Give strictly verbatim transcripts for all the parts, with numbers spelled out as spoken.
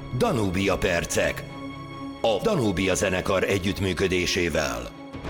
Danubia percek. A Danubia zenekar együttműködésével.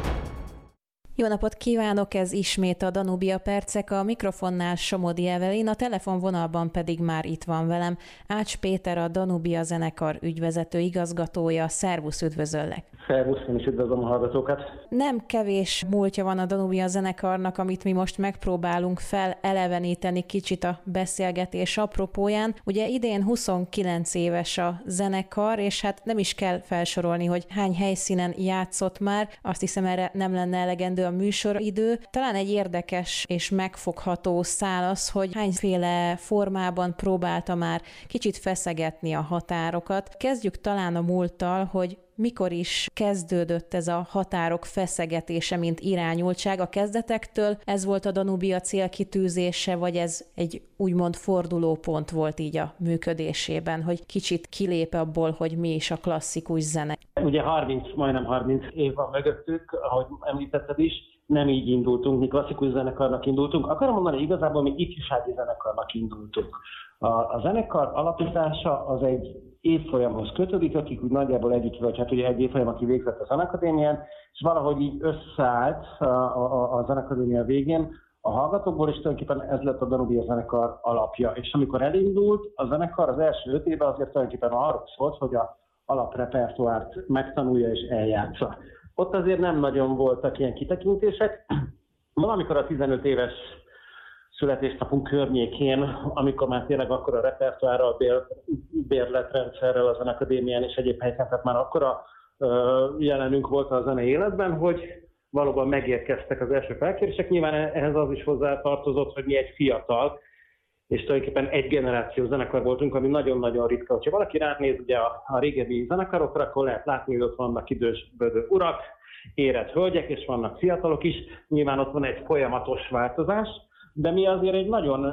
Jó napot kívánok, ez ismét a Danubia percek, a mikrofonnál Somodi Evelin, a telefonvonalban pedig már itt van velem Ács Péter, a Danubia zenekar ügyvezető igazgatója. Szervusz, üdvözöllek! Szervusz, én is üdvözlöm a hallgatókat! Nem kevés múltja van a Danubia zenekarnak, amit mi most megpróbálunk feleleveníteni kicsit a beszélgetés apropóján. Ugye idén huszonkilenc éves a zenekar, és hát nem is kell felsorolni, hogy hány helyszínen játszott már, azt hiszem erre nem lenne elegendő a műsoridő. Talán egy érdekes és megfogható szál az, hogy hányféle formában próbálta már kicsit feszegetni a határokat. Kezdjük talán a múlttal, hogy mikor is kezdődött ez a határok feszegetése, mint irányultság a kezdetektől? Ez volt a Danubia célkitűzése, vagy ez egy úgymond fordulópont volt így a működésében, hogy kicsit kilép abból, hogy mi is a klasszikus zene? Ugye harminc, majdnem harminc év van mögöttük, ahogy említetted is, nem így indultunk, mi klasszikus zenekarnak indultunk. Akarom mondani, igazából mi ifjúsági zenekarnak indultunk. A, a zenekar alapítása az egy évfolyamhoz kötődik, akik úgy nagyjából együtt, vagy hát ugye egy évfolyam, aki végzett a Zenekadémián, és valahogy így összeállt a, a, a Zenekadémia végén a hallgatókból, és tulajdonképpen ez lett a Danubia zenekar alapja. És amikor elindult, a zenekar az első öt évben azért tulajdonképpen arról szólt, hogy a alaprepertoárt megtanulja és eljátsza. Ott azért nem nagyon voltak ilyen kitekintések. Valamikor a tizenöt éves születésnapunk környékén, amikor már tényleg akkor a repertoárral, bér, bérletrendszerrel a Zenekadémián és egyéb helyeken, tehát már akkora uh, jelenünk volt a zenei életben, hogy valóban megérkeztek az első felkérések. Nyilván ehhez az is hozzá tartozott, hogy mi egy fiatal, és tulajdonképpen egy generáció zenekar voltunk, ami nagyon-nagyon ritka. Ha valaki ránéz ugye a, a régebbi zenekarokra, akkor lehet látni, hogy ott vannak idősbödő urak, érett hölgyek, és vannak fiatalok is. Nyilván ott van egy folyamatos változás, de mi azért egy nagyon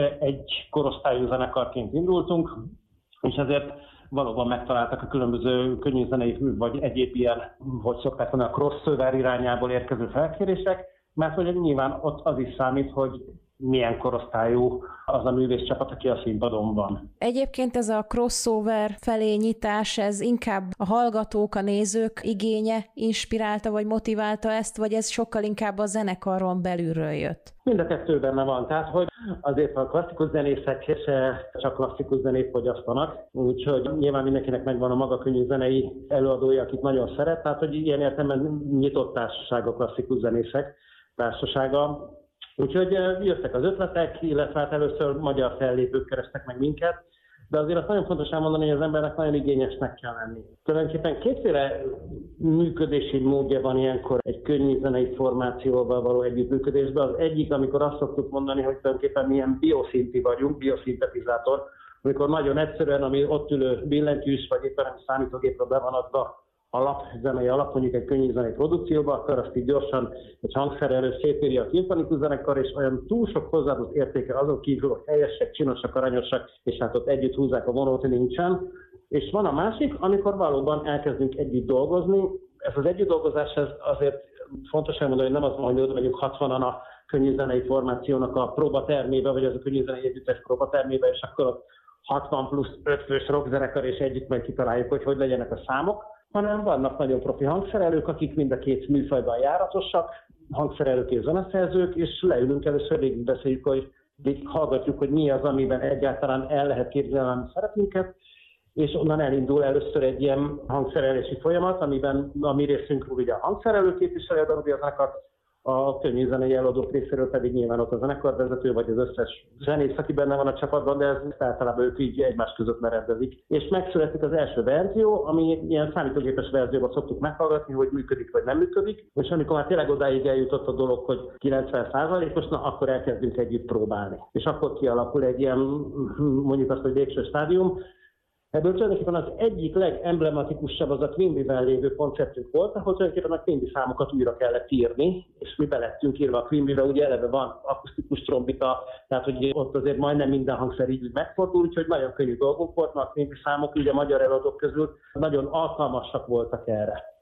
egy korosztályú zenekarként indultunk, és azért valóban megtaláltak a különböző könnyűzenei, vagy egyéb ilyen, hogy szokták mondani, a crossover irányából érkező felkérések, mert hogy nyilván ott az is számít, hogy milyen korosztályú az a művészcsapat, aki a színpadon van. Egyébként ez a crossover felé nyitás, ez inkább a hallgatók, a nézők igénye inspirálta, vagy motiválta ezt, vagy ez sokkal inkább a zenekaron belülről jött? Mind a kettő benne van, tehát hogy azért a klasszikus zenészek se csak klasszikus zenét fogyasztanak, úgyhogy nyilván mindenkinek megvan a maga könnyű zenei előadója, akit nagyon szeret, tehát hogy ilyen értelemben nyitott társaság a klasszikus zenészek társasága. Úgyhogy jöttek az ötletek, illetve hát először magyar fellépők kerestek meg minket, de azért azt nagyon fontos elmondani, hogy az embernek nagyon igényesnek kell lenni. Tulajdonképpen kétféle működési módja van ilyenkor egy könnyű zenei formációval való együttműködésben. Az egyik, amikor azt szoktuk mondani, hogy tulajdonképpen milyen bioszinti vagyunk, bioszintetizátor, amikor nagyon egyszerűen, ami ott ülő billentyűs, vagy éppen a számítógépre be van adva alap, zenei alap, mondjuk egy könnyű zenei produkcióba, akkor azt így gyorsan egy hangszerelő szétírja a szimfonikus zenekar, és olyan túl sok hozzáadott értéke azon kívül, hogy helyesek, csinosak, aranyosak, és hát ott együtt húzzák a vonót, nincsen. És van a másik, amikor valóban elkezdünk együtt dolgozni. Ez az együtt dolgozás ez azért fontos elmondani, hogy nem az van, hogy oda megyünk hatvanan a könnyű zenei formációnak a próbatermébe, vagy az a könnyű zenei együttes próbatermébe, és akkor ott hatvan plusz öt fős rockzenekar, és együtt meg kitaláljuk, hogy hogy legyenek a számok, hanem vannak nagyon profi hangszerelők, akik mind a két műfajban járatosak, hangszerelők és zeneszerzők, és leülünk először, végig beszéljük, hogy végig hallgatjuk, hogy mi az, amiben egyáltalán el lehet képzelni a szerepünket, és onnan elindul először egy ilyen hangszerelési folyamat, amiben a mi részünkről ugye a hangszerelő képviselő a Danubia zenekart, a könnyű zenei előadók részéről pedig nyilván ott a zenekarvezető, vagy az összes zenész, aki benne van a csapatban, de ez általában ők így egymás között merendezik. És megszületik az első verzió, ami ilyen számítógépes verzióban szoktuk meghallgatni, hogy működik vagy nem működik, és amikor már tényleg odáig eljutott a dolog, hogy kilencven százalékos, na akkor elkezdünk együtt próbálni. És akkor kialakul egy ilyen, mondjuk azt, hogy végső stádium. Ebből tulajdonképpen az egyik legemblematikusabb az a Quimby-ben lévő koncertünk volt, ahol tulajdonképpen a Quimby számokat újra kellett írni, és mi belettünk írva a Quimby-be, ugye eleve van akusztikus trombita, tehát hogy ott azért majdnem minden hangszer így megfordul, úgyhogy nagyon könnyű dolgok volt, mert a Quimby számok ugye a magyar előadók közül nagyon alkalmasak voltak erre.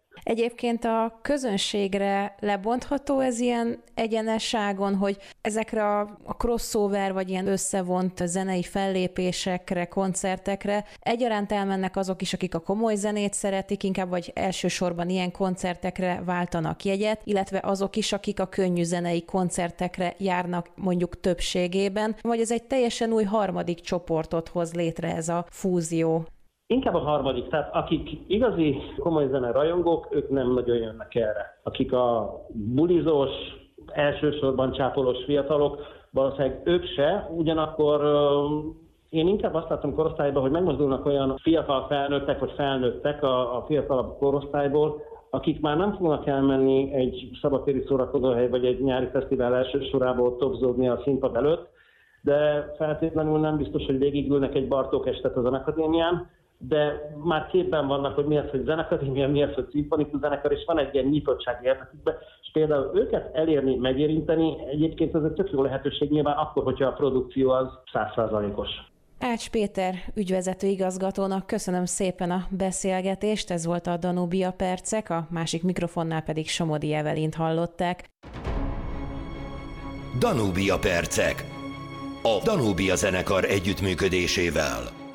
Egyébként a közönségre lebontható ez ilyen egyenesságon, hogy ezekre a crossover vagy ilyen összevont zenei fellépésekre, koncertekre egyaránt elmennek azok is, akik a komoly zenét szeretik, inkább vagy elsősorban ilyen koncertekre váltanak jegyet, illetve azok is, akik a könnyű zenei koncertekre járnak mondjuk többségében, vagy ez egy teljesen új harmadik csoportot hoz létre ez a fúzió? Inkább a harmadik, tehát akik igazi komoly zene rajongók, ők nem nagyon jönnek erre. Akik a bulizós, elsősorban csápolós fiatalok, valószínűleg ők se, ugyanakkor én inkább azt látom korosztályban, hogy megmozdulnak olyan fiatal felnőttek, vagy felnőttek a, a fiatalabb korosztályból, akik már nem fognak elmenni egy szabadtéri szórakozóhely, vagy egy nyári fesztivál első sorából topzódni a színpad előtt, de feltétlenül nem biztos, hogy végigülnek egy Bartók estet a Zenekadémián, de már képben vannak, hogy mi az, hogy zenekadémia, mi az, hogy szimfonikus zenekar, és van egy ilyen nyitottság érdekükben, és például őket elérni, megérinteni, egyébként ez egy tök jó lehetőség nyilván akkor, hogyha a produkció az száz százalékos. Ács Péter ügyvezető igazgatónak köszönöm szépen a beszélgetést, ez volt a Danubia Percek, a másik mikrofonnál pedig Somodi Evelint hallották. Danubia Percek, a Danubia zenekar együttműködésével.